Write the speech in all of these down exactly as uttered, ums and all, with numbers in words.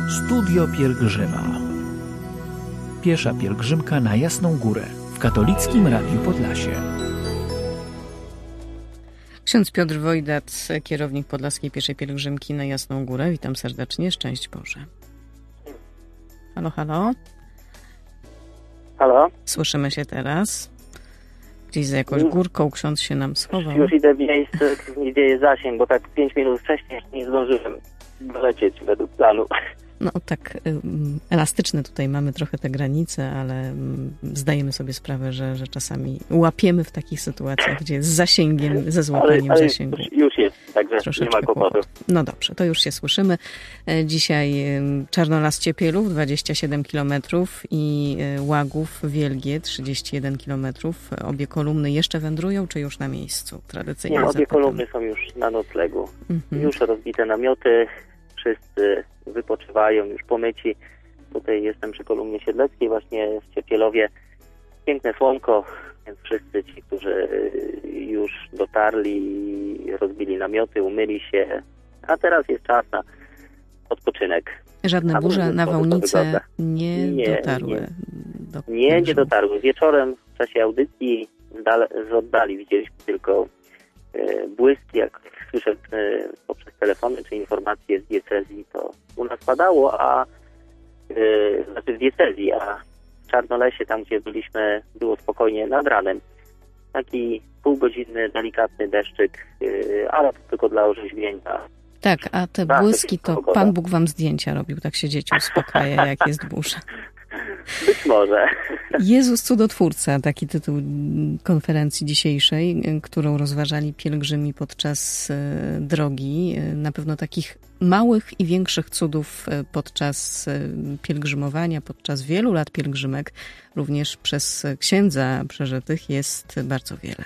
Studio Pielgrzyma. Piesza pielgrzymka na Jasną Górę w Katolickim Radiu Podlasie. Ksiądz Piotr Wojdat, kierownik Podlaskiej Pieszej Pielgrzymki na Jasną Górę. Witam serdecznie, szczęść Boże. Halo, halo. Halo? Słyszymy się teraz. Gdzieś za jakąś górką ksiądz się nam schował. Już idę w miejsce, gdzie jest zasięg, bo tak pięć minut wcześniej nie zdążyłem dolecieć według planu. No tak um, elastyczne tutaj mamy trochę te granice, ale um, zdajemy sobie sprawę, że, że czasami łapiemy w takich sytuacjach, gdzie z zasięgiem, ze złapaniem ale, ale zasięgu. Już, już jest, także troszeczkę nie ma kłopotów. No dobrze, to już się słyszymy. Dzisiaj Czarnolas Ciepielów, dwadzieścia siedem kilometrów i Łagów Wielgie, trzydzieści jeden kilometrów. Obie kolumny jeszcze wędrują, czy już na miejscu? Tradycyjnie Nie, obie zapytam. kolumny są już na noclegu. Mhm. Już rozbite namioty, wszyscy wypoczywają, już pomyci. Tutaj jestem przy kolumnie siedleckiej, właśnie w Ciepielowie. Piękne słonko, więc wszyscy ci, którzy już dotarli, rozbili namioty, umyli się, a teraz jest czas na odpoczynek. Żadne burze, nawałnice nie, nie dotarły nie. do Nie, nie dotarły. Wieczorem w czasie audycji z, dal- z oddali widzieliśmy tylko e, błysk, jak słyszę e, poprzez telefony czy informacje z diecezji, to u nas padało, a e, znaczy w diecezji, a w Czarnolesie, tam gdzie byliśmy, było spokojnie nad ranem. Taki półgodzinny, delikatny deszczyk, e, ale to tylko dla orzeźwienia. Tak, a te Tak, błyski to pogoda. Pan Bóg wam zdjęcia robił, tak się dzieci uspokaja, jak jest burza. Być może. Jezus Cudotwórca, taki tytuł konferencji dzisiejszej, którą rozważali pielgrzymi podczas drogi. Na pewno takich małych i większych cudów podczas pielgrzymowania, podczas wielu lat pielgrzymek, również przez księdza przeżytych jest bardzo wiele.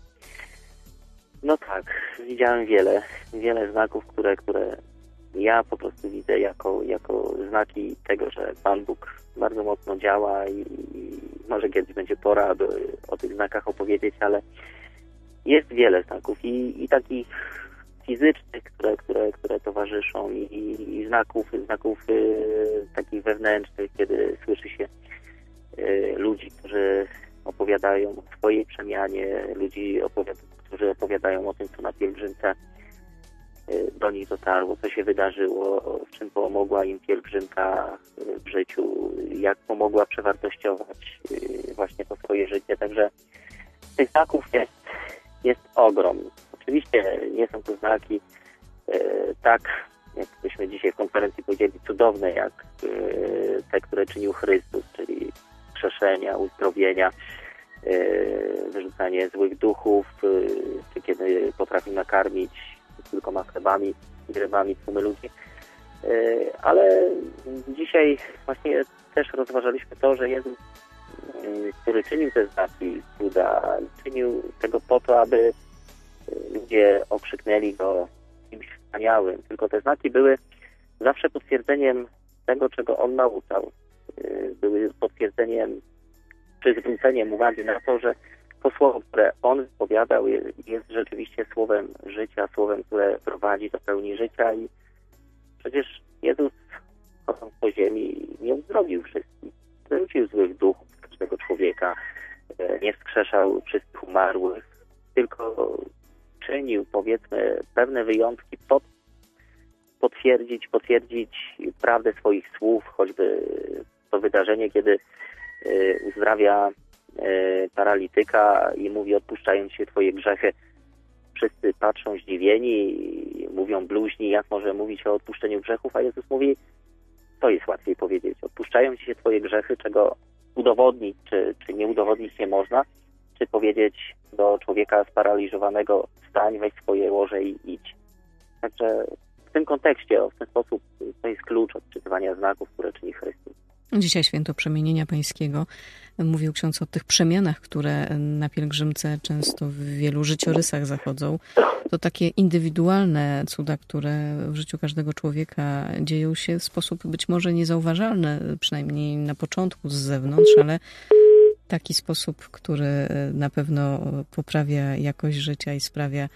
No tak, widziałem wiele, wiele znaków, które, które ja po prostu widzę jako, jako znaki tego, że Pan Bóg bardzo mocno działa i, i może kiedyś będzie pora, aby o tych znakach opowiedzieć, ale jest wiele znaków i, i takich fizycznych, które, które, które towarzyszą i, i znaków, znaków y, takich wewnętrznych, kiedy słyszy się y, ludzi, którzy opowiadają o swojej przemianie, ludzi, opowiada, którzy opowiadają o tym, co na pielgrzymce do nich dotarło, co się wydarzyło, w czym pomogła im pielgrzymka w życiu, jak pomogła przewartościować właśnie to swoje życie. Także tych znaków jest, jest ogrom. Oczywiście nie są to znaki e, tak, jak byśmy dzisiaj w konferencji powiedzieli, cudowne, jak e, te, które czynił Chrystus, czyli krzeszenia, uzdrowienia, e, wyrzucanie złych duchów, e, czy kiedy potrafił nakarmić kilkoma chlebami i rybami tłumy ludzi. Ale dzisiaj właśnie też rozważaliśmy to, że Jezus, który czynił te znaki, cuda, czynił tego po to, aby ludzie okrzyknęli go kimś wspaniałym. Tylko te znaki były zawsze potwierdzeniem tego, czego on nauczał. Były potwierdzeniem, czy zwróceniem uwagi na to, że to słowo, które on wypowiadał, jest, jest rzeczywiście słowem życia, słowem, które prowadzi do pełni życia i przecież Jezus, chodząc po ziemi, nie uzdrowił wszystkich. Wyrzucił złych duchów z każdego człowieka, nie wskrzeszał wszystkich umarłych, tylko czynił, powiedzmy, pewne wyjątki, pod, potwierdzić, potwierdzić prawdę swoich słów, choćby to wydarzenie, kiedy y, uzdrawia paralityka i mówi, odpuszczając się twoje grzechy. Wszyscy patrzą zdziwieni i mówią bluźni, jak może mówić o odpuszczeniu grzechów, a Jezus mówi, to jest łatwiej powiedzieć. Odpuszczają ci się twoje grzechy, czego udowodnić, czy, czy nie udowodnić nie można, czy powiedzieć do człowieka sparaliżowanego, wstań, weź swoje łoże i idź. Także w tym kontekście, w ten sposób, to jest klucz odczytywania znaków, które czyni Chrystus. Dzisiaj święto Przemienienia Pańskiego. Mówił ksiądz o tych przemianach, które na pielgrzymce często w wielu życiorysach zachodzą. To takie indywidualne cuda, które w życiu każdego człowieka dzieją się w sposób być może niezauważalny, przynajmniej na początku z zewnątrz, ale taki sposób, który na pewno poprawia jakość życia i sprawia,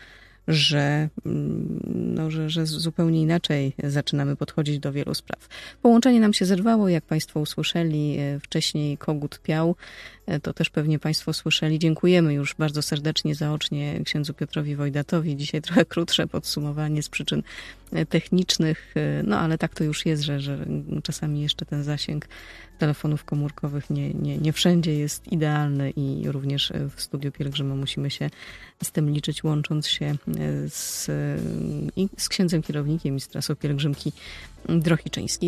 że, no, że, że zupełnie inaczej zaczynamy podchodzić do wielu spraw. Połączenie nam się zerwało, jak Państwo usłyszeli, wcześniej kogut piał, to też pewnie Państwo słyszeli. Dziękujemy już bardzo serdecznie zaocznie księdzu Piotrowi Wojdatowi. Dzisiaj trochę krótsze podsumowanie z przyczyn technicznych, no ale tak to już jest, że, że czasami jeszcze ten zasięg telefonów komórkowych nie, nie, nie wszędzie jest idealny i również w Studiu Pielgrzyma musimy się z tym liczyć, łącząc się z, i z księdzem kierownikiem i z trasą pielgrzymki Drohiczyńskiej.